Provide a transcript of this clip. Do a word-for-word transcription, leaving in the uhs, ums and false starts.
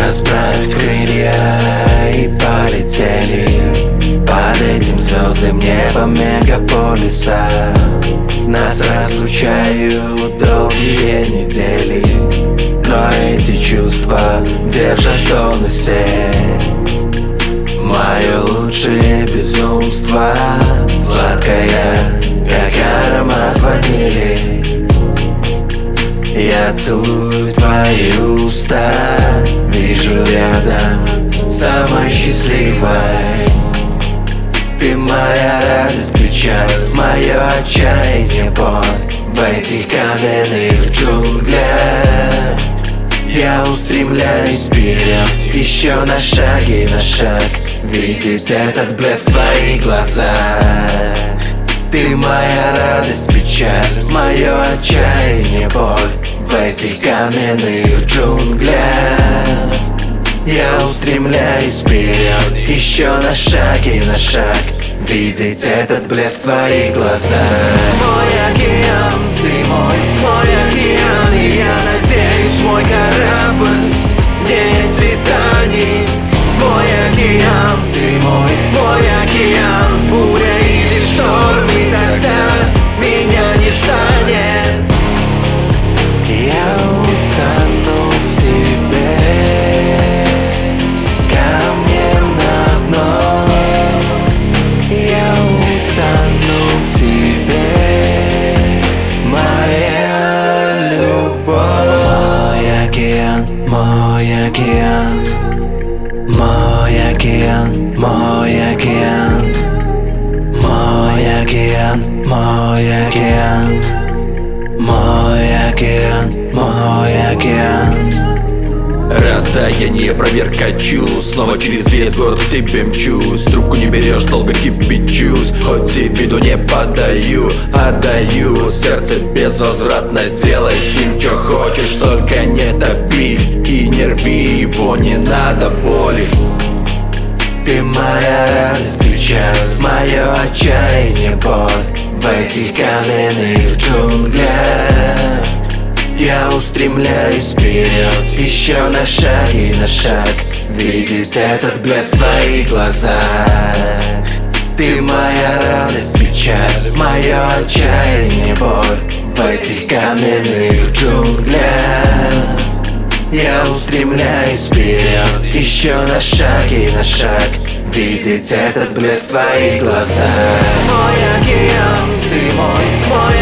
Расправь крылья и полетели под этим звездным небом мегаполиса. Нас разлучают долгие недели, но эти чувства держат в тонусе. Мое лучшее безумство, сладкое, как аромат ванили. Я целую твои уста, вижу рядом самой счастливой. Ты моя радость, печаль, мое отчаяние, боль в этих каменных джунглях. Я устремляюсь вперед, еще на шаг и на шаг, видеть этот блеск в твоих глазах. Ты моя радость, печаль, мое отчаяние, боль в этих каменных джунглях. Я устремляюсь вперед, еще на шаг и на шаг, видеть этот блеск в твоих глазах. Мой океан, ты мой, мой океан, и я надеюсь, мой корабль не Титаник. Мой океан, ты мой, мой океан, буря или шторм, и тогда меня не станет. Я утону в тебе, камнем на дно. Я утону в тебе, моя любовь. Мой океан, мой океан, мой океан, мой океан, мой океан, мой океан, мой океан, мой океан. Расстояние, проверка чувств, снова через весь город к тебе мчусь. Трубку не берешь, долго кипячусь, хоть и виду не подаю, отдаю сердце безвозвратно. Делай с ним что хочешь, только не топи и не рви его, не надо боли. Ты моя радость, печаль, мое отчаяние, боль в этих каменных джунглях. Я устремляюсь вперед, еще на шаг и на шаг, видеть этот блеск в твоих глазах. Ты моя радость, печаль, мое отчаяние, боль в этих каменных джунглях. Я устремляюсь вперед, еще на шаг и на шаг, видеть этот блеск в твоих глазах. Мой океан, ты мой, мой